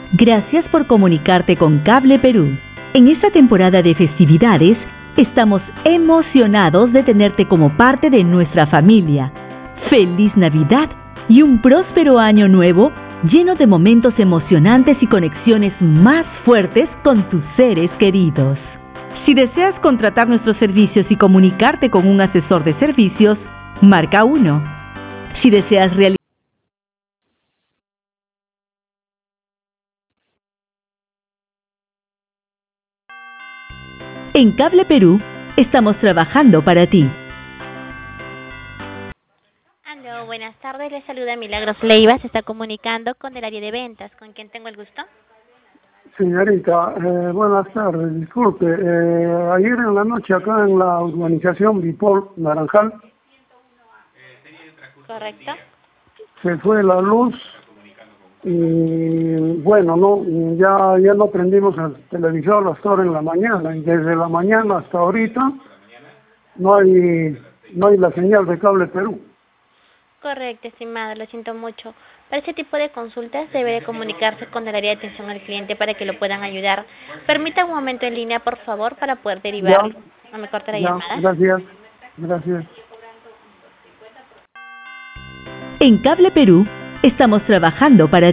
Gracias por comunicarte con Cable Perú. En esta temporada de festividades, estamos emocionados de tenerte como parte de nuestra familia. ¡Feliz Navidad y un próspero año nuevo lleno de momentos emocionantes y conexiones más fuertes con tus seres queridos! Si deseas contratar nuestros servicios y comunicarte con un asesor de servicios, marca 1. Si deseas realizar En Cable Perú, estamos trabajando para ti. Aló, buenas tardes, les saluda Milagros Leiva, se está comunicando con el área de ventas, ¿con quién tengo el gusto? Señorita, buenas tardes, disculpe, ayer en la noche acá en la urbanización Bipol, Naranjal, ¿Correcto? se fue la luz y bueno, ya no prendimos el televisor hasta ahora en la mañana y desde la mañana hasta ahorita no hay la señal de Cable Perú. Correcto, estimado, lo siento mucho. Para ese tipo de consultas debe de comunicarse con el área de atención al cliente para que lo puedan ayudar. Permita un momento en línea, por favor, para poder derivarlo. No me corte la llamada. Gracias. En Cable Perú, estamos trabajando para